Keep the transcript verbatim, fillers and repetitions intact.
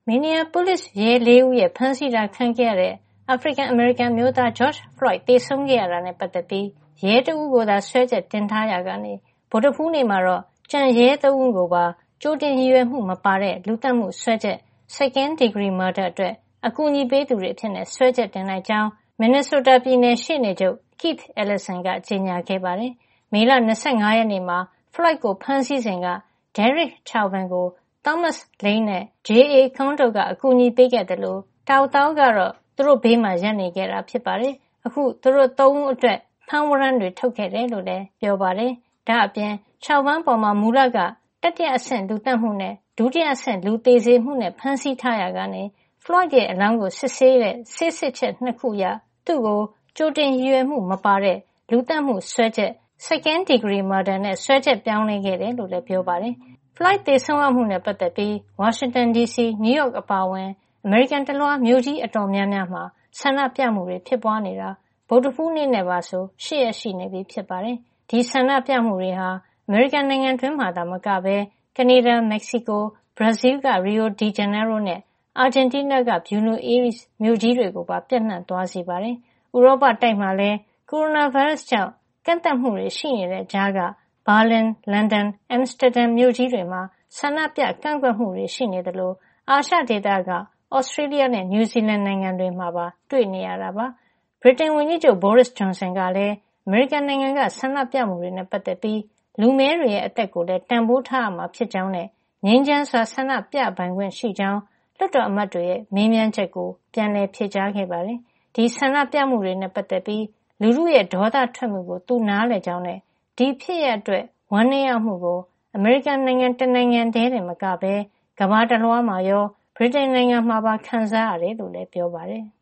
Minneapolis ရဲလေးဦးရဲ့ဖမ်းဆီးတာခံခဲ့ရတဲ့အာဖရိကန်အမေရိကန်မျိုးသား George Floyd သေဆုံးခဲ့ရတာနဲ့ပတ်သက်ပြီးရဲတဦးကိုသာစွဲချက်တင်ထားရာကနေဗုဒ္ဓဟူးနေ့မှာတော့ကြံရဲသုံးဦးကိုပါကြိုတင်ရည်ရွယ်မှုမပါတဲ့လူသတ်မှုစွဲချက် second degree murder အတွက်အကူအညီပေးသူတွေအဖြစ်စွဲချက်တင်လိုက်ကြောင်း Minnesota ပြည်နယ်ရှေ့နေချုပ် Keith Ellison ကကြေညာခဲ့ပါတယ်။မေလ၂၅ရက်နေ့မှာ Floyd ကိုဖမ်းဆီးစဉ်က Derek Chauvin ကို Thomas Lane နဲ့ J A Count တို့ကအကူအညီပေးခဲ့တယ်လို့ Tao Tao ကတော့သူတို့ဘေးမှာရပ်နေခဲ့တာဖြစ်ပါတယ်။အခုသူတို့သုံးဦးအတွက်ဖမ်းဝရမ်းတွေထုတ်ခဲ့တယ်လို့လည်းပြောပါတယ်။ဒါ့အပြင် Chauvin ပေါ်မှာမူလကတတိယအဆင့်လူသတ်မှုနဲ့ဒုတိယအဆင့်လူသေစေမှုနဲ့ဖမ်းဆီးထားရာကနေ Floyd ရဲ့အလောင်းကိုစစ်ဆေးတဲ့ဆေးစစ်ချက်နှစ်ခုအရသူ့ကိုကြိုတင်ရည်ရွယ်မှုမပါတဲ့လူသတ်မှုစွဲချက် second degree murder နဲ့စွဲချက်ပြောင်းလဲခဲ့တယ်လို့လည်းပြောပါတယ်။ Floyd သေဆုံးရမှုနဲ့ပတ်သက်ပြီး Washington ဒီ စီ နယူးယောက်အပါအဝင်အမေရိကန်တလွှားမြို့ကြီးအတော်များများမှာဆန္ဒပြမှုတွေဖြစ်ပွားနေတာဗုဒ္ဓဟူးနေ့နဲ့ပါဆို၈ရက်ရှိနေပြီဖြစ်ပါတယ်။ဒီဆန္ဒပြမှုတွေဟာအမေရိကန်နိုင်ငံတွင်းမှာသာမကပဲကနေဒါ၊မက္ကဆီကို၊ဘရာဇီးက Rio de Janeiro နဲ့အာဂျင်တီးနားက Buenos Aires မြို့ကြီးတွေကိုပါပြန့်နှံ့သွားစေပါတယ်။ဥရောပတိုက်မှာလည်းကိုရိုနာဗိုင်းရပ်စ်ကြောင့်ကန့်သတ်မှုတွေရှိနေတဲ့ကြားကဘာလင်၊လန်ဒန်၊အမ်စတာဒန်မြို့ကြီးတွေမှာဆန္ဒပြကန့်ကွက်မှုတွေရှိနေသလိုအာရှဒေသကဩစတြေးလျနဲ့နယူးဇီလန်နိုင်ငံတွေမှာပါတွေ့နေရတာပါ။ဗြိတိန်ဝန်ကြီးချုပ် Boris Johnson ကလည်းအမေရိကန်နိုင်ငံကဆန္ဒပြမှုတွေနဲ့ပတ်သက်ပြီးလူမည်းတွေရဲ့အသက်ကိုလည်းတန်ဖိုးထားရမှာဖြစ်ကြောင်းနဲ့ငြိမ်းချမ်းစွာဆန္ဒပြပိုင်ခွင့်ရှိကြောင်းလွှတ်တော်အမတ်တွေရဲ့မေးမြန်းချက်ကိုပြန်လည်ဖြေကြားခဲ့ပါတယ်။ဒီဆန္ဒပြမှုတွေနဲ့ပတ်သက်ပြီးလူထုရဲ့ဒေါသထွက်မှုကိုသူနားလည်ကြောင်းနဲ့ဒီဖြစ်ရပ်အတွက်ဝမ်းနည်းရမှုကိုအမေရိကန်နိုင်ငံတနိုင်ငံတည်းတင်မကပဲကမ္ဘာတလွှားမှာရောဗြိတိန်နိုင်ငံမှာပါခံစားရတယ်လို့လည်းပြောပါတယ်။